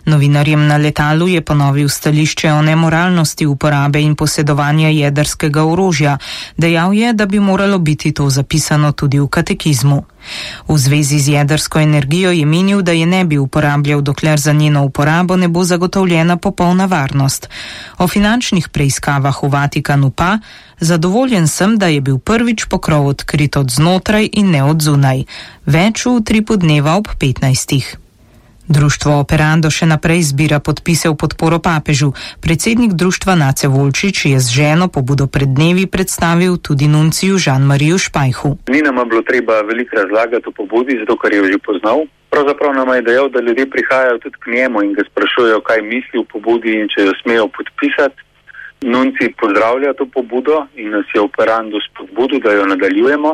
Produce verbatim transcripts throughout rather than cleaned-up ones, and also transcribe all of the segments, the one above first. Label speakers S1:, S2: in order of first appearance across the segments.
S1: Novinarjem na letalu je ponovil stališče o nemoralnosti uporabe in posedovanja jedrskega orožja. Dejal je, da bi moralo biti to zapisano tudi v katekizmu. V zvezi z jedrsko energijo je menil, da je ne bi uporabljal, dokler za njeno uporabo ne bo zagotovljena popolna varnost. O finančnih preiskavah v Vatikanu pa: zadovoljen sem, da je bil prvič pokrov odkrit od znotraj in ne od zunaj. Več v utripu dneva ob petnajstih. Društvo Operando še naprej zbira podpise v podporo papežu. Predsednik društva Nace Volčič je z ženo pobudo pred dnevi predstavil tudi nunciju Žan-Mariju Špajhu.
S2: Ni nama bilo treba veliko razlagati o pobudi, zato ker je že poznal. Pravzaprav nam je dejal, da ljudje prihajajo tudi k njemu in ga sprašujejo, kaj misli o pobudi in če jo smejo podpisati. Nunci pozdravlja to pobudo in nas je Operando spodbudil, da jo nadaljujemo.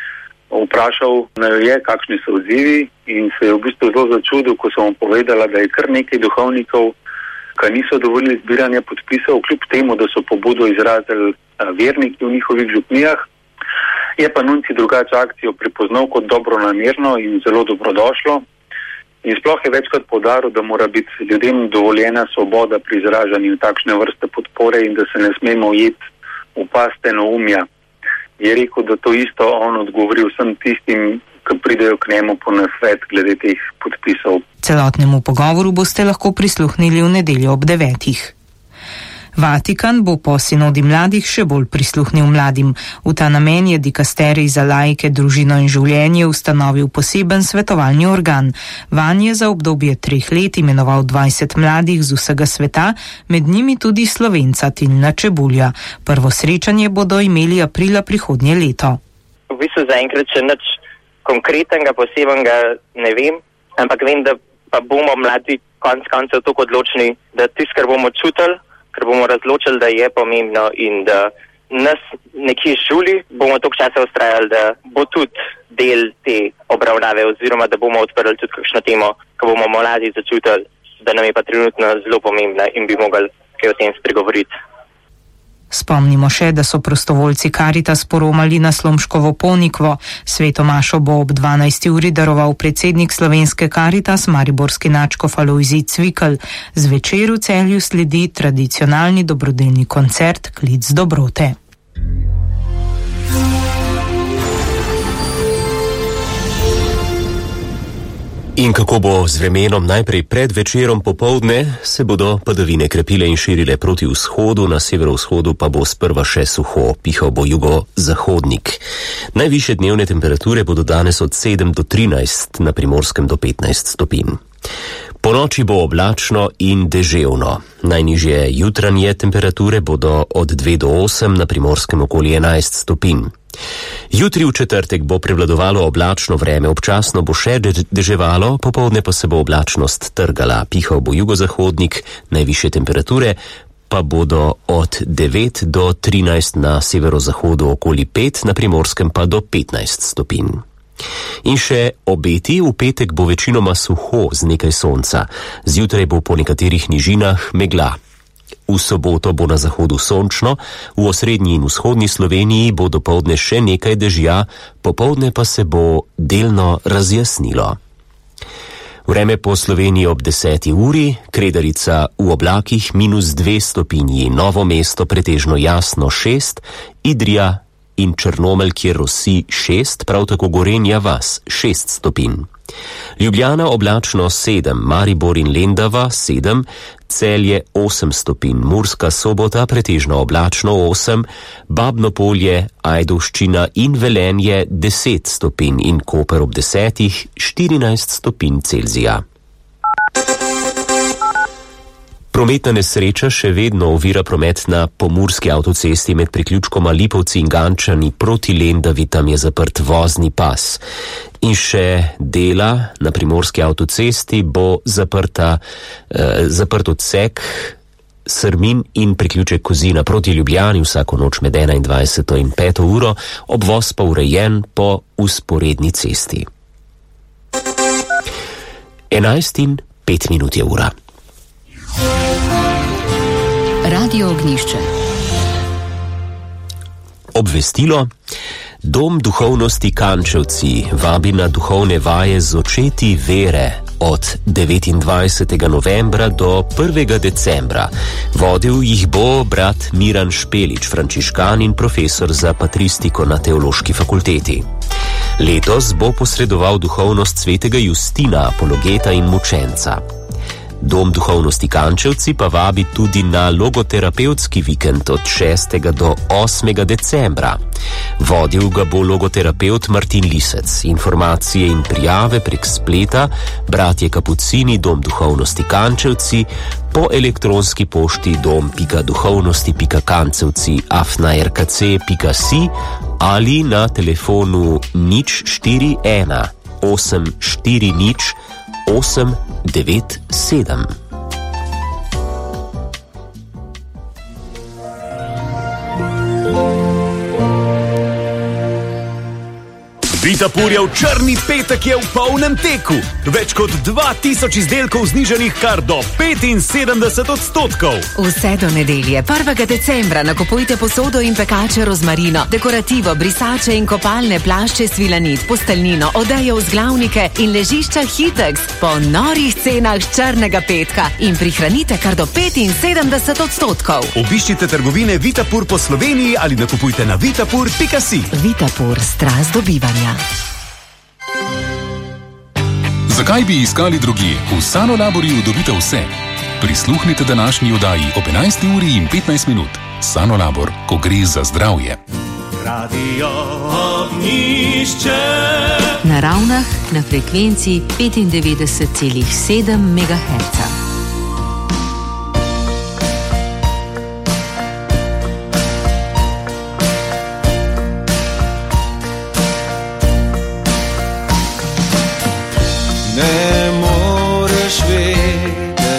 S2: Vprašal naj je, kakšni so odzivi, in se je v bistvu zelo začudil, ko so mu povedala, da je kar nekaj duhovnikov, ki niso dovolili zbiranja podpisov, kljub temu, da so pobudo izrazili verniki v njihovih župnijah. Je pa nunci drugače akcijo prepoznal kot dobronamerno in zelo dobrodošlo. In sploh je večkrat poudaril, da mora biti ljudem dovoljena svoboda pri izražanju takšne vrste podpore in da se ne smemo ujeti v past enoumja. Je rekel, da to isto on odgovori vsem tistim, ki pridejo k njemu po nasvet glede teh podpisov.
S1: Celotnemu pogovoru boste lahko prisluhnili v nedeljo ob devetih. Vatikan bo po sinodi mladih še bolj prisluhnil mladim. V ta namen je dikasterij za laike, družino in življenje ustanovil poseben svetovalni organ. Vanj je za obdobje treh let imenoval dvajset mladih z vsega sveta, med njimi tudi Slovenca Tilna Čebulja. Prvo srečanje bodo imeli aprila prihodnje leto.
S3: V bistvu zaenkrat še nič konkretnega, posebenega ne vem, ampak vem, da pa bomo mladi konc koncev tako odločni, da tisto, kar bomo čutili, ker bomo razločili, da je pomembno in da nas nekje žuli, bomo toliko časa ustrajali, da bo tudi del te obravnave oziroma da bomo odprli tudi kakšno temo, ko bomo mladi začutili, da nam je pa trenutno zelo pomembna in bi mogli kaj o tem spregovoriti.
S1: Spomnimo še, da so prostovoljci Karitas poromali na Slomškovo Ponikvo. Sveto mašo bo ob dvanajsti uri daroval predsednik slovenske Karitas, mariborski nadškof Alojzij Cvikl. Zvečer v Celju sledi tradicionalni dobrodelni koncert Klic dobrote.
S4: In kako bo z vremenom? Najprej pred večerom popoldne se bodo padavine krepile in širile proti vzhodu, na severovzhodu pa bo sprva še suho, pihal bo jugozahodnik. Najvišje dnevne temperature bodo danes od sedem do trinajst, na Primorskem do petnajst stopinj. Po noči bo oblačno in deževno. Najnižje jutranje temperature bodo od dve do osem, na Primorskem okoli enajst stopinj. Jutri v četrtek bo prevladovalo oblačno vreme, občasno bo še deževalo, popoldne pa se bo oblačnost trgala, pihal bo jugozahodnik, najvišje temperature pa bodo od devet do trinajst, na severozahodu okoli pet, na Primorskem pa do petnajst stopinj. In še obeti: v petek bo večinoma suho z nekaj sonca, zjutraj bo po nekaterih nižinah megla. V soboto bo na zahodu sončno, v osrednji in vzhodni Sloveniji bo dopoldne še nekaj dežja, popoldne pa se bo delno razjasnilo. Vreme po Sloveniji ob deseti uri: Kredarica v oblakih minus dve stopinji, Novo mesto pretežno jasno šest, Idrija in Črnomelj, kjer rosi šest, prav tako Gorenja vas šest stopinj. Ljubljana oblačno sedem, Maribor in Lendava sedem, Celje osem stopinj, Murska Sobota pretežno oblačno osem, Babno Polje, Ajdovščina in Velenje deset stopinj in Koper ob desetih štirinajst stopinj Celzija. Prometna nesreča še vedno ovira promet na pomurski avtocesti med priključkoma Lipovci in Gančani proti Lendavi, tam je zaprt vozni pas. In še dela na primorski avtocesti bo zaprta, eh, zaprt odsek Srmin in priključek Kozina proti Ljubljani vsako noč med enaindvajseto in peto uro, obvoz pa urejen po vzporedni cesti. enajst in pet minut je ura.
S5: Radio Ognjišče.
S4: Obvestilo: Dom duhovnosti Kančevci vabi na duhovne vaje z očeti vere od devetindvajsetega novembra do prvega decembra. Vodil jih bo brat Miran Špelič, frančiškan in profesor za patristiko na Teološki fakulteti. Letos bo posredoval duhovnost svetega Justina, apologeta in mučenca. Dom duhovnosti Kančevci pa vabi tudi na logoterapevtski vikend od šestega do osmega decembra. Vodil ga bo logoterapevt Martin Lisec. Informacije in prijave prek spleta Bratje Kapucini, Dom duhovnosti Kančevci, po elektronski pošti dom pika duhovnosti pika kancevci afna r k c pika si ali na telefonu nič štiri ena osem štiri nič osem devet sedem.
S6: Vitapurjev črni petek je v polnem teku. Več kot dva tisoč izdelkov znižanih kar do petinsedemdeset odstotkov.
S7: Vse do nedelje, prvega decembra, nakupujte posodo in pekače rozmarino, dekorativo, brisače in kopalne plašče svilanit, posteljnino, odejo vzglavnike in ležišča Hitex po norih cenah črnega petka in prihranite kar do petinsedemdeset odstotkov.
S6: Obiščite trgovine Vitapur po Sloveniji ali nakupujte na vitapur pika si.
S7: Vitapur, strast dobivanja.
S8: Zakaj bi iskali drugje? V Sanolaborju dobite vse. Prisluhnite današnji oddaji ob enajsti uri in petnajst minut. Sanolabor, ko gre za zdravje.
S9: Radio Ognjišče.
S5: Na Ravnah na frekvenci petindevetdeset celih sedem megaherca.